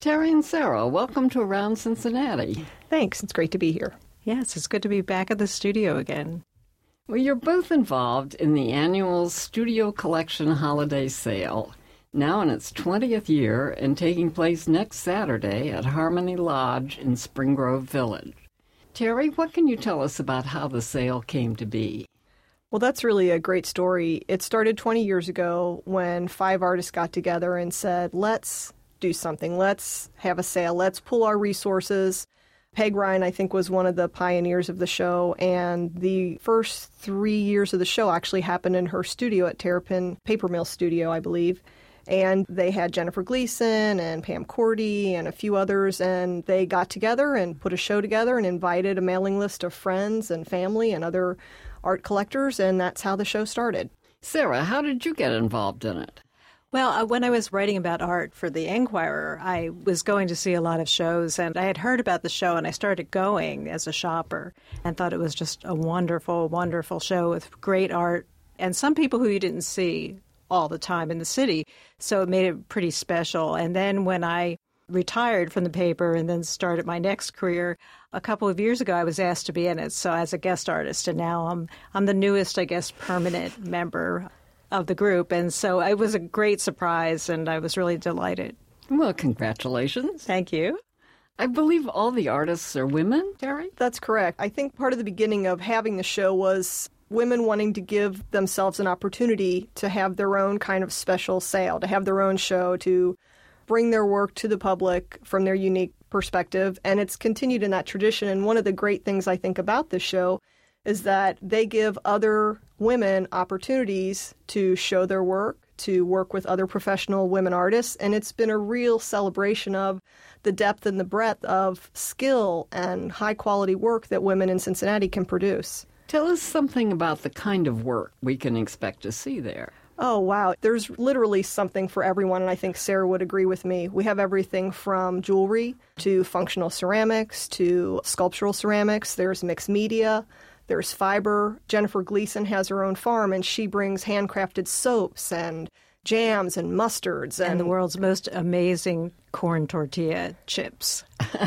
Terry and Sarah, welcome to Around Cincinnati. Thanks. It's great to be here. Yes, it's good to be back at the studio again. Well, you're both involved in the annual Studio Collection Holiday Sale, now in its 20th year and taking place next Saturday at Harmony Lodge in Spring Grove Village. Terry, what can you tell us about how the sale came to be? Well, that's really a great story. It started 20 years ago when 5 artists got together and said, let's do something. Let's have a sale. Let's pool our resources. Peg Ryan, I think, was one of the pioneers of the show, and the first 3 years of the show actually happened in her studio at Terrapin Paper Mill Studio, I believe. And they had Jennifer Gleason and Pam Cordy and a few others, and they got together and put a show together and invited a mailing list of friends and family and other art collectors, and that's how the show started. Sarah, how did you get involved in it? Well, when I was writing about art for the Enquirer, I was going to see a lot of shows, and I had heard about the show, and I started going as a shopper and thought it was just a wonderful, wonderful show with great art and some people who you didn't see all the time in the city, so it made it pretty special. And then when I retired from the paper and then started my next career, a couple of years ago I was asked to be in it, so as a guest artist, and now I'm the newest, I guess, permanent member of the group, and so it was a great surprise, and I was really delighted. Well, congratulations. Thank you. I believe all the artists are women, Terry? That's correct. I think part of the beginning of having the show was women wanting to give themselves an opportunity to have their own kind of special sale, to have their own show, to bring their work to the public from their unique perspective, and it's continued in that tradition. And one of the great things I think about this show is that they give other women opportunities to show their work, to work with other professional women artists, and it's been a real celebration of the depth and the breadth of skill and high-quality work that women in Cincinnati can produce. Tell us something about the kind of work we can expect to see there. Oh, wow. There's literally something for everyone, and I think Sarah would agree with me. We have everything from jewelry to functional ceramics to sculptural ceramics. There's mixed media. There's fiber. Jennifer Gleason has her own farm, and she brings handcrafted soaps and jams and mustards. And the world's most amazing corn tortilla chips.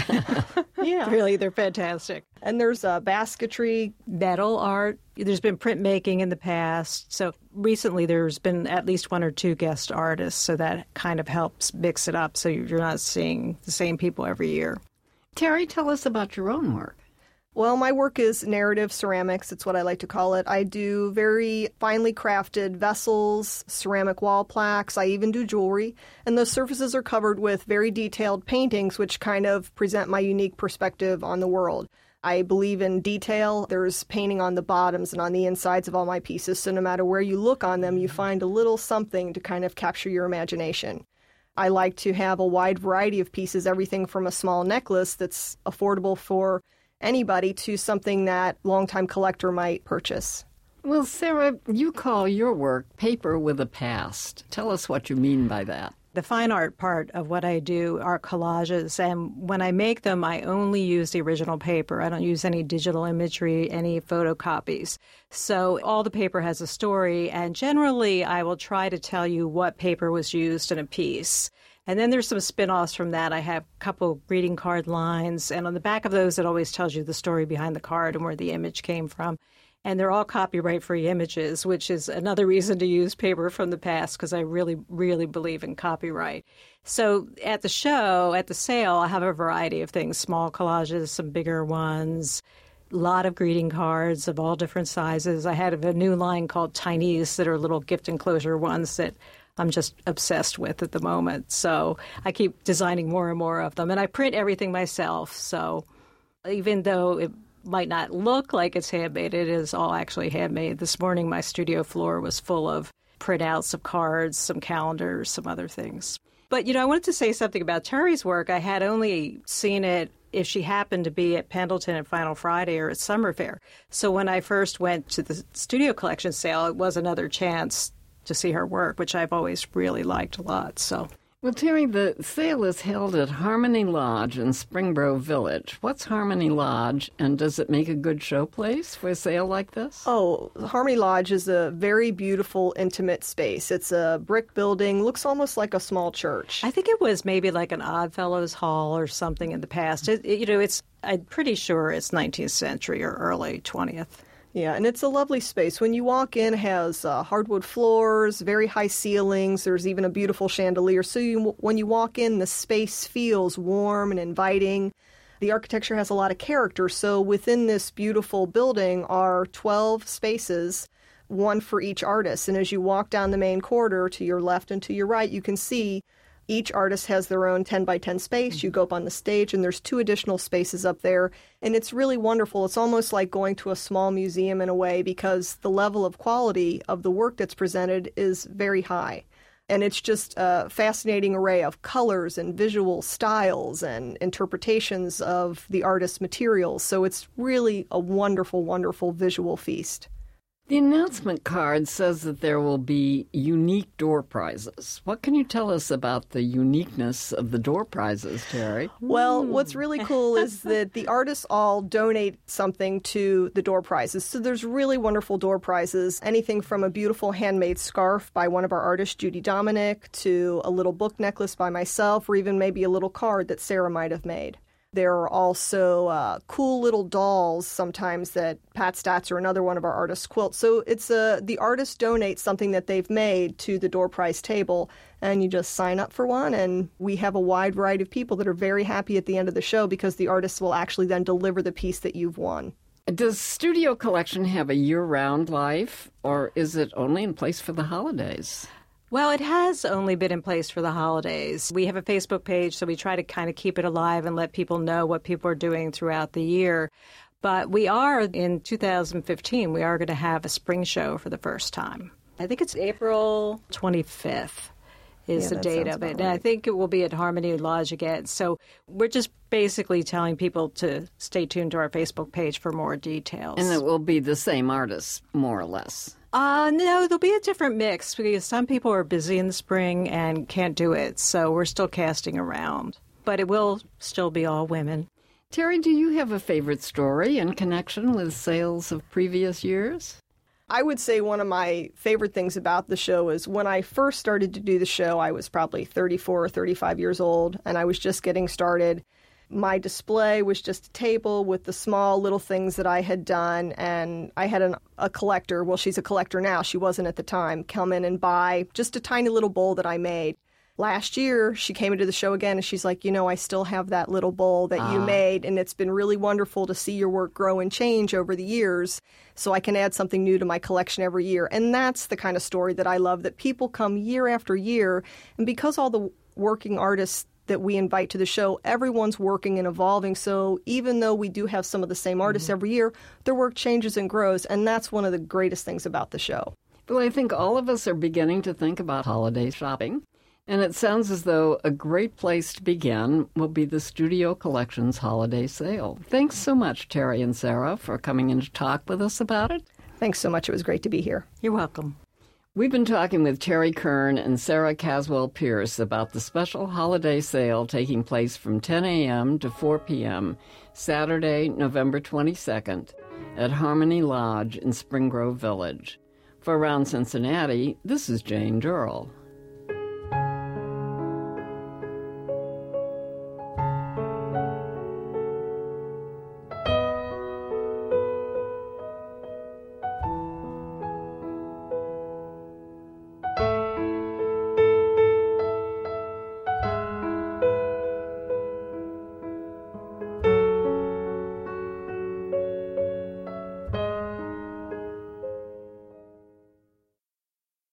Yeah. Really, they're fantastic. And there's basketry. Metal art. There's been printmaking in the past. So recently there's been at least 1 or 2 guest artists, so that kind of helps mix it up so you're not seeing the same people every year. Terry, tell us about your own work. Well, my work is narrative ceramics. It's what I like to call it. I do very finely crafted vessels, ceramic wall plaques. I even do jewelry. And those surfaces are covered with very detailed paintings, which kind of present my unique perspective on the world. I believe in detail. There's painting on the bottoms and on the insides of all my pieces. So no matter where you look on them, you find a little something to kind of capture your imagination. I like to have a wide variety of pieces, everything from a small necklace that's affordable for anybody to something that longtime collector might purchase. Well, Sarah, you call your work paper with a past. Tell us what you mean by that. The fine art part of what I do are collages, and when I make them, I only use the original paper. I don't use any digital imagery, any photocopies. So all the paper has a story, and generally I will try to tell you what paper was used in a piece. And then there's some spin-offs from that. I have a couple greeting card lines, and on the back of those it always tells you the story behind the card and where the image came from. And they're all copyright-free images, which is another reason to use paper from the past, because I really, really believe in copyright. So at the show, at the sale, I have a variety of things, small collages, some bigger ones, a lot of greeting cards of all different sizes. I had a new line called Tinies that are little gift enclosure ones that I'm just obsessed with at the moment. So I keep designing more and more of them. And I print everything myself, so even though it might not look like it's handmade, it is all actually handmade. This morning, my studio floor was full of printouts of cards, some calendars, some other things. But, I wanted to say something about Terry's work. I had only seen it if she happened to be at Pendleton at Final Friday or at Summer Fair. So when I first went to the studio collection sale, it was another chance to see her work, which I've always really liked a lot. So Well, Terry, the sale is held at Harmony Lodge in Spring Grove Village. What's Harmony Lodge, and does it make a good showplace for a sale like this? Oh, Harmony Lodge is a very beautiful, intimate space. It's a brick building, looks almost like a small church. I think it was maybe like an Oddfellows Hall or something in the past. I'm pretty sure it's 19th century or early 20th. Yeah, and it's a lovely space. When you walk in, it has hardwood floors, very high ceilings. There's even a beautiful chandelier. So when you walk in, the space feels warm and inviting. The architecture has a lot of character. So within this beautiful building are 12 spaces, one for each artist. And as you walk down the main corridor to your left and to your right, you can see each artist has their own 10 by 10 space. You go up on the stage, and there's 2 additional spaces up there. And it's really wonderful. It's almost like going to a small museum in a way, because the level of quality of the work that's presented is very high. And it's just a fascinating array of colors and visual styles and interpretations of the artist's materials. So it's really a wonderful, wonderful visual feast. The announcement card says that there will be unique door prizes. What can you tell us about the uniqueness of the door prizes, Terry? Well, what's really cool is that the artists all donate something to the door prizes. So there's really wonderful door prizes, anything from a beautiful handmade scarf by one of our artists, Judy Dominic, to a little book necklace by myself, or even maybe a little card that Sarah might have made. There are also cool little dolls sometimes that Pat Statz or another one of our artists quilts. So it's the artist donates something that they've made to the door prize table, and you just sign up for one. And we have a wide variety of people that are very happy at the end of the show, because the artist will actually then deliver the piece that you've won. Does Studio Collection have a year-round life, or is it only in place for the holidays? Well, it has only been in place for the holidays. We have a Facebook page, so we try to kind of keep it alive and let people know what people are doing throughout the year. But we are, in 2015, we are going to have a spring show for the first time. I think it's April 25th is the date of it. Right. And I think it will be at Harmony Lodge again. So we're just basically telling people to stay tuned to our Facebook page for more details. And it will be the same artists, more or less. No, there'll be a different mix, because some people are busy in the spring and can't do it, so we're still casting around. But it will still be all women. Terry, do you have a favorite story in connection with sales of previous years? I would say one of my favorite things about the show is when I first started to do the show, I was probably 34 or 35 years old, and I was just getting started. My display was just a table with the small little things that I had done, and I had a collector, well, she's a collector now, she wasn't at the time, come in and buy just a tiny little bowl that I made. Last year, she came into the show again, and she's like, I still have that little bowl that you made, and it's been really wonderful to see your work grow and change over the years, so I can add something new to my collection every year. And that's the kind of story that I love, that people come year after year, and because all the working artists that we invite to the show, everyone's working and evolving. So even though we do have some of the same artists every year, their work changes and grows. And that's one of the greatest things about the show. Well, I think all of us are beginning to think about holiday shopping. And it sounds as though a great place to begin will be the Studio Collections holiday sale. Thanks so much, Terry and Sarah, for coming in to talk with us about it. Thanks so much. It was great to be here. You're welcome. We've been talking with Terry Kern and Sarah Caswell-Pierce about the special holiday sale taking place from 10 a.m. to 4 p.m. Saturday, November 22nd at Harmony Lodge in Spring Grove Village. For Around Cincinnati, this is Jane Durrell.